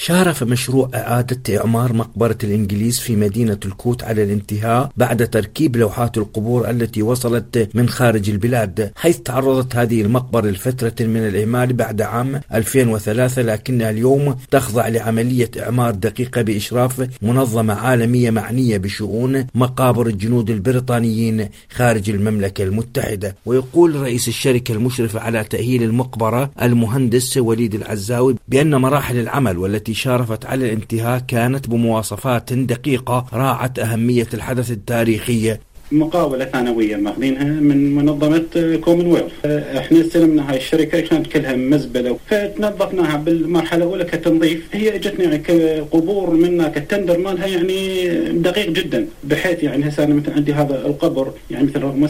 شارف مشروع إعادة إعمار مقبرة الإنجليز في مدينة الكوت على الانتهاء بعد تركيب لوحات القبور التي وصلت من خارج البلاد، حيث تعرضت هذه المقبرة لفترة من الإهمال بعد عام 2003، لكنها اليوم تخضع لعملية إعمار دقيقة بإشراف منظمة عالمية معنية بشؤون مقابر الجنود البريطانيين خارج المملكة المتحدة. ويقول رئيس الشركة المشرفة على تأهيل المقبرة المهندس وليد العزاوي بأن مراحل العمل والتي شارفت على الانتهاء كانت بمواصفات دقيقة راعت أهمية الحدث التاريخي. مقاولة ثانوية ماخذينها من منظمة كومنولث. احنا استلمنا هاي الشركة كانت كلها مزبلة، فتنظفناها بالمرحلة الأولى كتنظيف. هي اجتنا يعني كقبور منا كالتندر مالها يعني دقيق جدا، بحيث يعني هسه انا مثلا عندي هذا القبر يعني مثل رقم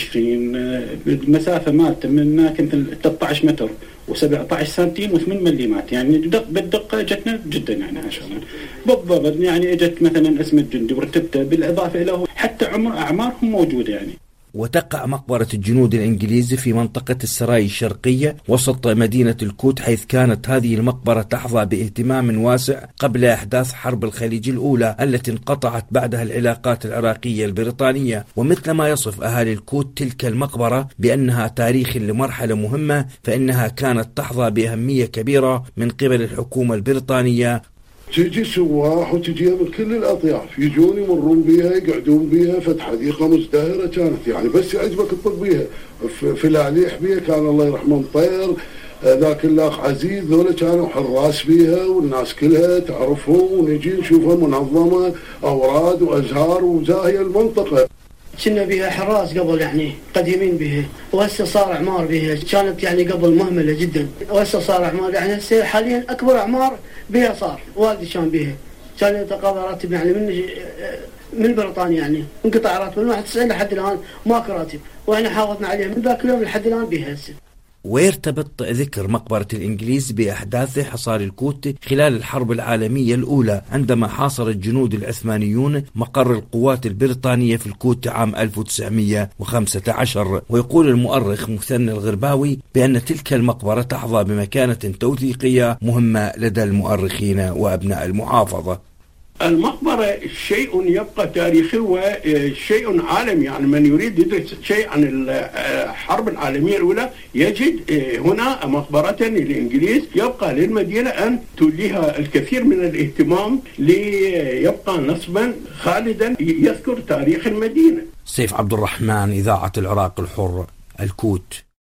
26 المسافة مالته من مثل 13 متر و17 سنتيم و8 مليمات، يعني بالدقة اجتنا جدا يعني ما شاء الله بالضبط. يعني اجت مثلا اسم الجندي ورتبته بالاضافة له حتى اعمارهم موجودة يعني. وتقع مقبرة الجنود الإنجليزي في منطقة السراي الشرقية وسط مدينة الكوت، حيث كانت هذه المقبرة تحظى باهتمام واسع قبل أحداث حرب الخليج الأولى التي انقطعت بعدها العلاقات العراقية البريطانية. ومثل ما يصف أهالي الكوت تلك المقبرة بأنها تاريخ لمرحلة مهمة، فإنها كانت تحظى بأهمية كبيرة من قبل الحكومة البريطانية. تجي سواح وتجي من كل الأطياف يجون يمرون بيها يقعدون بيها، حديقة مزدهرة كانت يعني بس يعجبك تطق بيها. في العليح بيها كان الله يرحمه طير ذاك الأخ عزيز، ذولا كانوا حراس بيها والناس كلها تعرفهم، ونجي نشوفها منظمة أوراد وأزهار وزاهية المنطقة. كنا بها حراس قبل يعني قديمين بها، وهسه صار اعمار بها. كانت يعني قبل مهمله جدا، وهسه صار اعمار يعني هسه حاليا اكبر اعمار بها صار. والدي كان بها، كان يتقاضى راتب يعني من بريطانيا، يعني انقطع راتب من 91 لحد الان ماكو راتب، واحنا حافظنا عليه من ذاك اليوم لحد الان بها هسه. ويرتبط ذكر مقبرة الإنجليز بأحداث حصار الكوت خلال الحرب العالمية الأولى، عندما حاصر الجنود العثمانيون مقر القوات البريطانية في الكوت عام 1915. ويقول المؤرخ مثنى الغرباوي بأن تلك المقبرة تحظى بمكانة توثيقية مهمة لدى المؤرخين وأبناء المحافظة. المقبرة شيء يبقى تاريخي وشيء عالمي، يعني من يريد يدرس شيء عن الحرب العالمية الأولى يجد هنا مقبرة للإنجليز. يبقى للمدينة أن توليها الكثير من الاهتمام ليبقى نصبا خالدا يذكر تاريخ المدينة. سيف عبد الرحمن، إذاعة العراق الحر، الكوت.